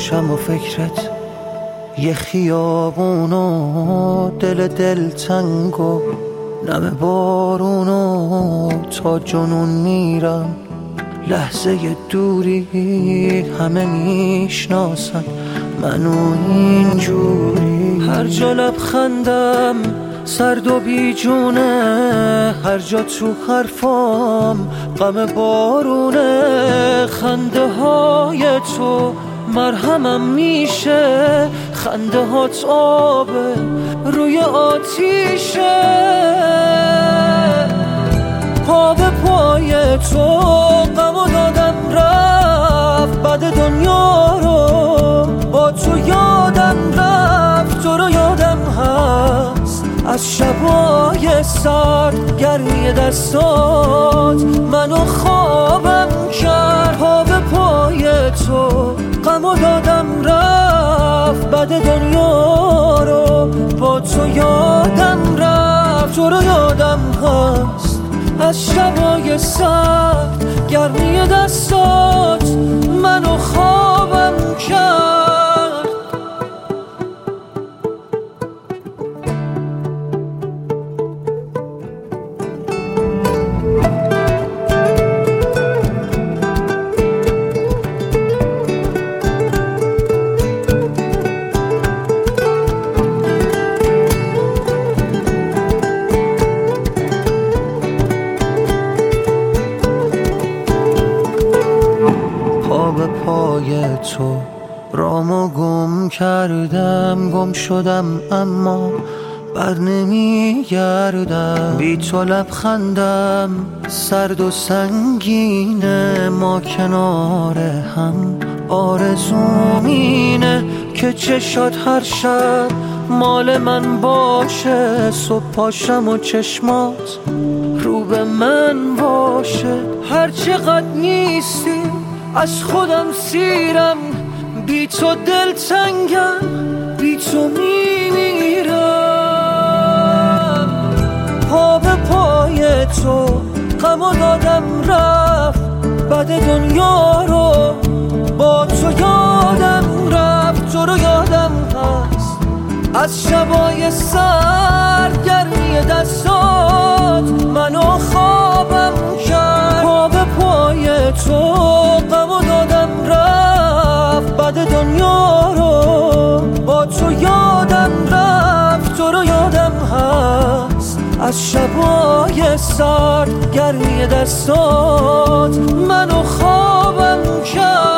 باشم و فکرت یه خیابونو دل تنگ و نم بارونو تا جنون میرم. لحظه دوری همه میشناسن منو اینجوری. هر جا لبخندم سرد و بیجونه، هر جا تو حرفام غم بارونه. خنده های تو مرهمم میشه، خنده هات آبه روی آتیشه. پا به پای تو غمو دادم رفت، بعد دنیا رو با تو یادم رفت. تو رو یادم هست از شبای سرد، گرمی دستات منو خوابم کرد. پا به پای تو غمو دادم رفت، بعد دنیا رو با تو یادم رفت. تو رو یادم هست از شبای سرد، گرمی دستات منو خوابم کرد. به پای تو رامو گم کردم، گم شدم اما بر نمیگردم. بی تو لبخندم سرد و سنگینه، ما کنار هم آرزوم اینه که چشات هر شب مال من باشه. صبح پاشم و چشمات رو به من باشه. هر چقدر نیستی از خودم سیرم، بی تو دل تنگم، بی تو میمیرم. پا به پای تو غمو دادم رفت، بعد دنیا رو با تو یادم رفت. تو رو یادم هست از شبای سرد، گرمی دستات منو خوابم کرد. پا به پای تو غمو دادم رفت، بعد دنیا رو با تو یادم رفت. تو رو یادم هست از شبای سرد، گرمی دستات منو خوابم کرد.